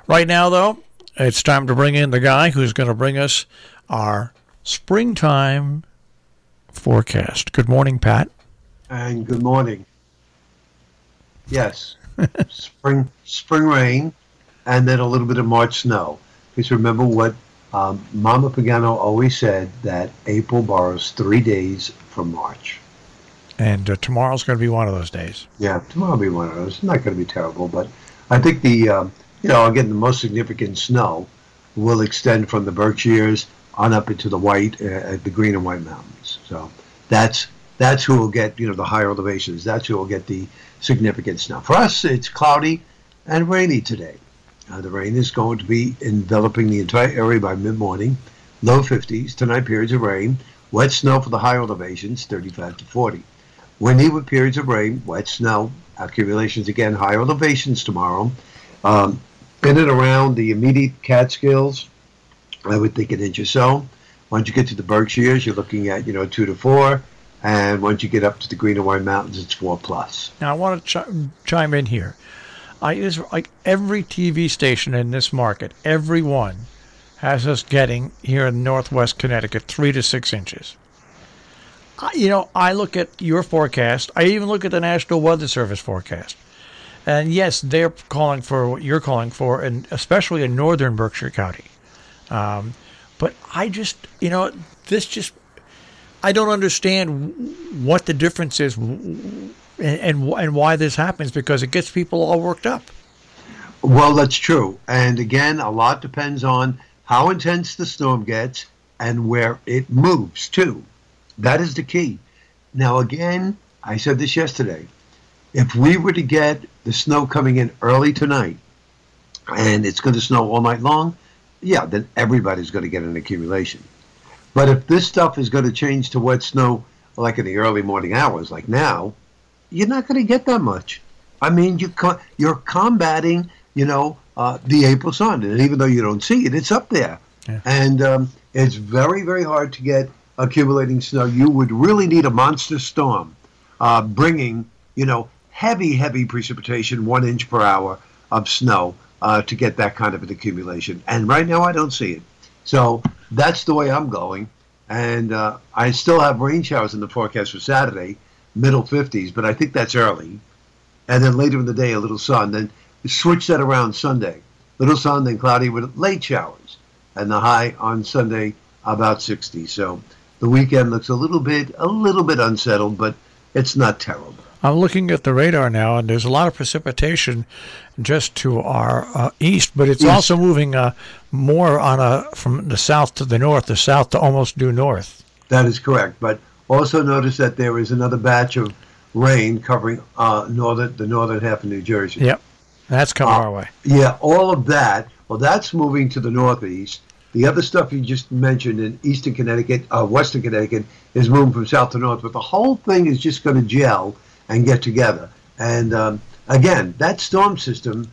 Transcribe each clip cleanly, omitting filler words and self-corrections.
Right now, though, it's time to bring in the guy who's going to bring us our springtime forecast. Good morning, Pat. And good morning. Yes, spring rain, and then a little bit of March snow. Please remember what Mama Pagano always said, that April borrows 3 days from March. And tomorrow's going to be one of those days. Yeah, tomorrow will be one of those. It's not going to be terrible, but I think again, the most significant snow will extend from the Berkshires on up into the Green and White Mountains. So that's who will get, the higher elevations. That's who will get the significant snow. For us, it's cloudy and rainy today. The rain is going to be enveloping the entire area by mid-morning, low 50s. Tonight, periods of rain. Wet snow for the higher elevations, 35 to 40. Windy with periods of rain, wet snow, accumulations again, higher elevations tomorrow. In and around the immediate Catskills, I would think an inch or so. Once you get to the Berkshires, you're looking at 2 to 4, and once you get up to the Green and White Mountains, it's 4 plus. Now I want to chime in here. Like every TV station in this market, every one has us getting here in Northwest Connecticut 3 to 6 inches. I look at your forecast. I even look at the National Weather Service forecast. And yes, they're calling for what you're calling for, and especially in northern Berkshire County. But I just, I don't understand what the difference is and why this happens, because it gets people all worked up. Well, that's true. And again, a lot depends on how intense the storm gets and where it moves to. That is the key. Now, again, I said this yesterday. If we were to get the snow coming in early tonight, and it's going to snow all night long, yeah, then everybody's going to get an accumulation. But if this stuff is going to change to wet snow, like in the early morning hours, like now, you're not going to get that much. I mean, you're combating, the April sun. And even though you don't see it, it's up there. Yeah. And it's very, very hard to get accumulating snow. You would really need a monster storm bringing, heavy, heavy precipitation, 1 inch per hour of snow to get that kind of an accumulation. And right now I don't see it. So that's the way I'm going. And I still have rain showers in the forecast for Saturday, middle 50s, but I think that's early. And then later in the day, a little sun. Then switch that around Sunday. Little sun, then cloudy with late showers. And the high on Sunday, about 60. So the weekend looks a little bit unsettled, but it's not terrible. I'm looking at the radar now, and there's a lot of precipitation just to our east, but it's also moving more from the south to the north, the south to almost due north. That is correct. But also notice that there is another batch of rain covering the northern half of New Jersey. Yep, that's coming our way. Yeah, all of that. Well, that's moving to the northeast. The other stuff you just mentioned in eastern Connecticut, western Connecticut, is moving from south to north. But the whole thing is just going to gel and get together. And again, that storm system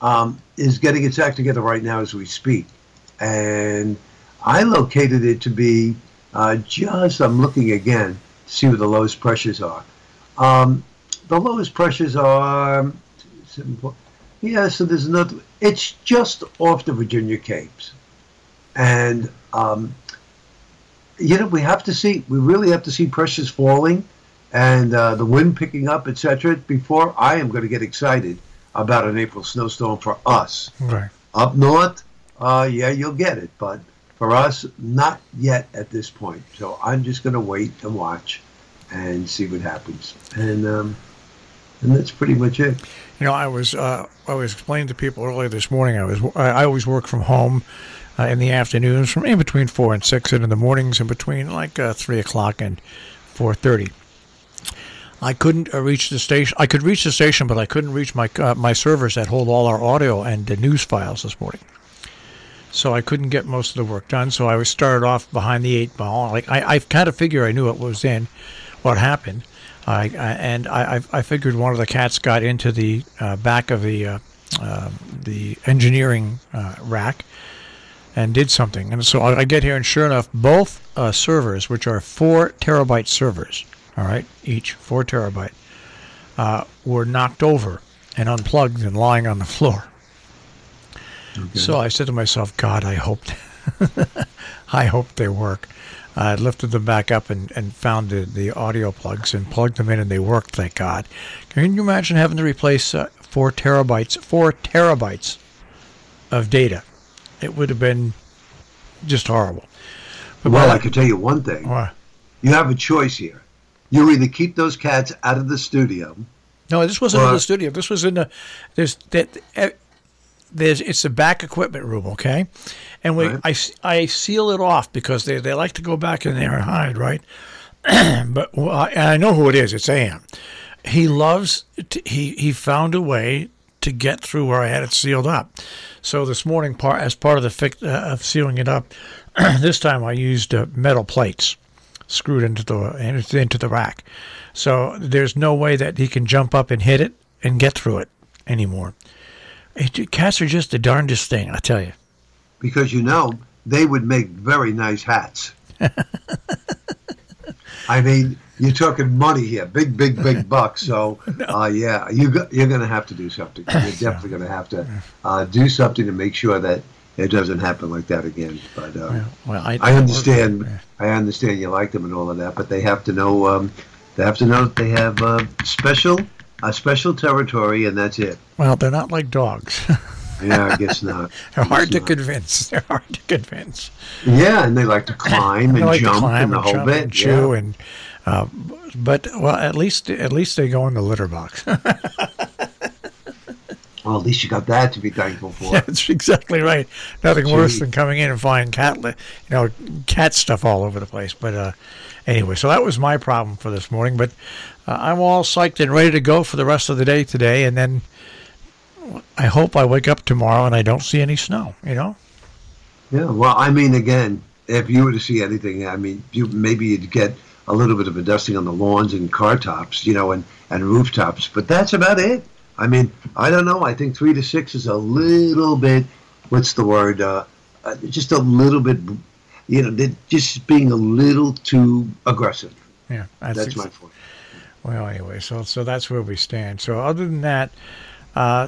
is getting its act together right now as we speak. And I located it to be I'm looking again to see where the lowest pressures are. The lowest pressures are, so there's another, it's just off the Virginia Capes. And, we really have to see pressures falling and the wind picking up, etc., before I am going to get excited about an April snowstorm for us. Right. Up north, you'll get it, but for us, not yet at this point. So I'm just going to wait and watch and see what happens. And that's pretty much it. I was explaining to people earlier this morning. I always work from home in the afternoons, from in between 4 and 6, and in the mornings in between 3 o'clock and 4:30. I couldn't reach the station. I could reach the station, but I couldn't reach my servers that hold all our audio and the news files this morning. So I couldn't get most of the work done. So I started off behind the 8 ball. I kind of figured I knew what happened. I figured one of the cats got into the back of the engineering rack and did something. And so I get here, and sure enough, both servers, which are 4 terabyte servers, all right, each 4 terabyte, were knocked over and unplugged and lying on the floor. Okay. So I said to myself, God, I hope, I hope they work. I lifted them back up and found the audio plugs and plugged them in, and they worked, thank God. Can you imagine having to replace 4 terabytes of data? It would have been just horrible. But Well, I can tell you one thing. What? You have a choice here. You either keep those cats out of the studio. No, this wasn't in the studio. This was in the it's the back equipment room, okay? And I seal it off because they like to go back in there and hide, right? But and I know who it is. It's Am. He loves. He found a way to get through where I had it sealed up. So this morning, as part of the of sealing it up, this time I used metal plates screwed into the rack. So there's no way that he can jump up and hit it and get through it anymore. Cats are just the darndest thing, I tell you. Because they would make very nice hats. I mean, you're talking money here, big bucks. So, yeah, you're going to have to do something. You're definitely going to have to do something to make sure that it doesn't happen like that again. But I understand. I understand you like them and all of that, but they have to know. They have to know that they have a special territory, and that's it. Well, they're not like dogs. Yeah, I guess not. They're hard to convince. Yeah, and they like to climb and jump and the whole bit. And chew and, but at least they go in the litter box. Well, at least you got that to be thankful for. Yeah, that's exactly right. Nothing worse than coming in and finding cat stuff all over the place. But anyway, so that was my problem for this morning. But I'm all psyched and ready to go for the rest of the day today, and then I hope I wake up tomorrow and I don't see any snow. Yeah. Well, I mean, again, if you were to see anything, I mean, maybe you'd get a little bit of a dusting on the lawns and car tops, and rooftops, but that's about it. I mean, I don't know. I think 3 to 6 is a little bit, what's the word? Just a little bit, just being a little too aggressive. Yeah. That's my point. Well, anyway, so that's where we stand. So other than that, I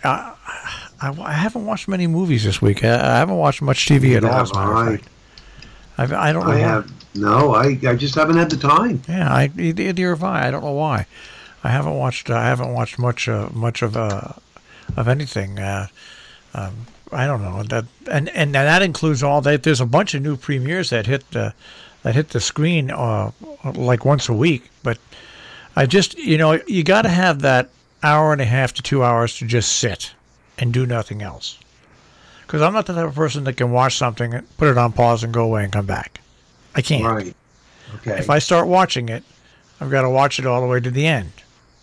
haven't watched many movies this week. I haven't watched much TV at all, as a matter of fact. I don't know why. No, I just haven't had the time. Yeah, neither have I. I don't know why. I haven't watched much of anything. I don't know that, and that includes all that. There's a bunch of new premieres that hit the screen like once a week. But I just you got to have that hour and a half to 2 hours to just sit and do nothing else. Because I'm not the type of person that can watch something, put it on pause, and go away and come back. I can't. Right. Okay. If I start watching it, I've got to watch it all the way to the end.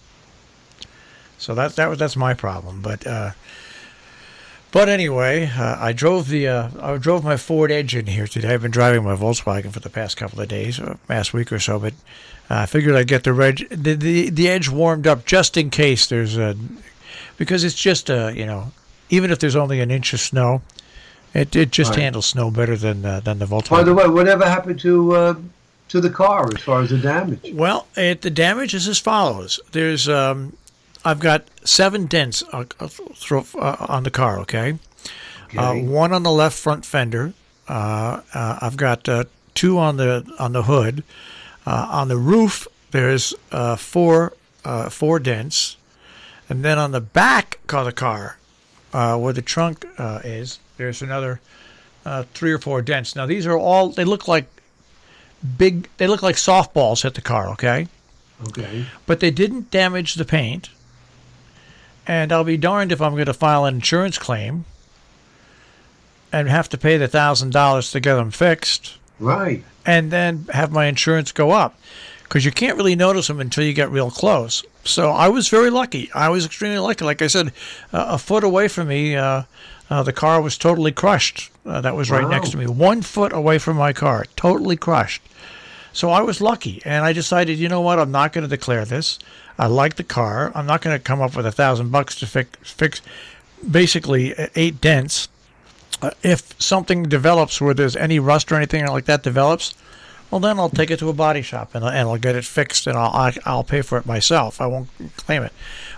So that's my problem. But anyway, I drove my Ford Edge in here today. I've been driving my Volkswagen for the past couple of days, past week or so. But I figured I'd get the Edge warmed up just in case because it's just even if there's only an inch of snow, it just handles snow better than the Volkswagen. By the way, whatever happened to the car as far as the damage? Well, the damage is as follows. There's I've got 7 dents on the car. Okay. One on the left front fender. I've got 2 on the hood. On the roof, there's 4 dents, and then on the back of the car, where the trunk is, there's another 3 or 4 dents. Now these are all. They look like softballs hit the car. Okay. Okay. But they didn't damage the paint. And I'll be darned if I'm going to file an insurance claim and have to pay the $1,000 to get them fixed. Right. And then have my insurance go up. Because you can't really notice them until you get real close. So I was very lucky. I was extremely lucky. Like I said, a foot away from me, the car was totally crushed. That was right next to me. 1 foot away from my car, totally crushed. So I was lucky. And I decided, you know what, I'm not going to declare this. I like the car. I'm not going to come up with $1,000 to fix basically 8 dents. If something develops where there's any rust or anything like that develops, well, then I'll take it to a body shop and I'll get it fixed and I'll pay for it myself. I won't claim it.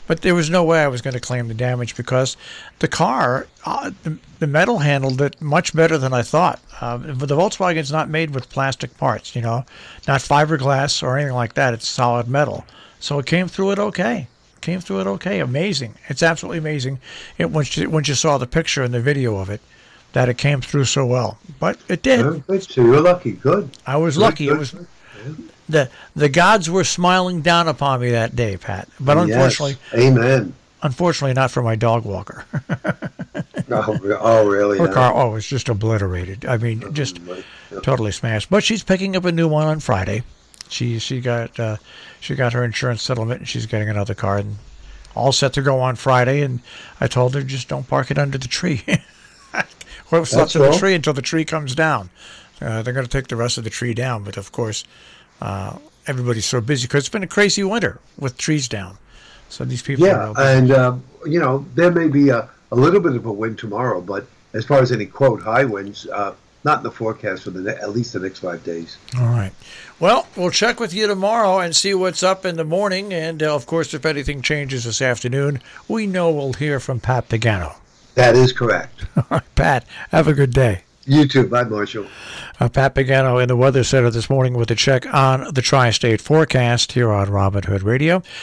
But there was no way I was going to claim the damage because the car, the metal handled it much better than I thought. The Volkswagen's not made with plastic parts, not fiberglass or anything like that. It's solid metal. So it came through it okay. Amazing. It's absolutely amazing. Once you saw the picture and the video of it, that it came through so well. But it did. Oh, good. So you're lucky. Good. I was lucky. It was the gods were smiling down upon me that day, Pat. But unfortunately, yes. Amen. Unfortunately, not for my dog walker. Oh, really? Her car, was just obliterated. I mean, just totally smashed. But she's picking up a new one on Friday. She got her insurance settlement, and she's getting another car, and all set to go on Friday. And I told her, just don't park it under the tree. Or it's up to the tree until the tree comes down. They're going to take the rest of the tree down, but of course, everybody's so busy because it's been a crazy winter with trees down. So these people are and there may be a little bit of a wind tomorrow, but as far as any quote high winds, not in the forecast for at least the next 5 days. All right. Well, we'll check with you tomorrow and see what's up in the morning, and of course, if anything changes this afternoon, we know we'll hear from Pat Pagano. That is correct. All right, Pat, have a good day. You too. Bye, Marshall. Pat Pagano in the Weather Center this morning with a check on the tri-state forecast here on Robin Hood Radio.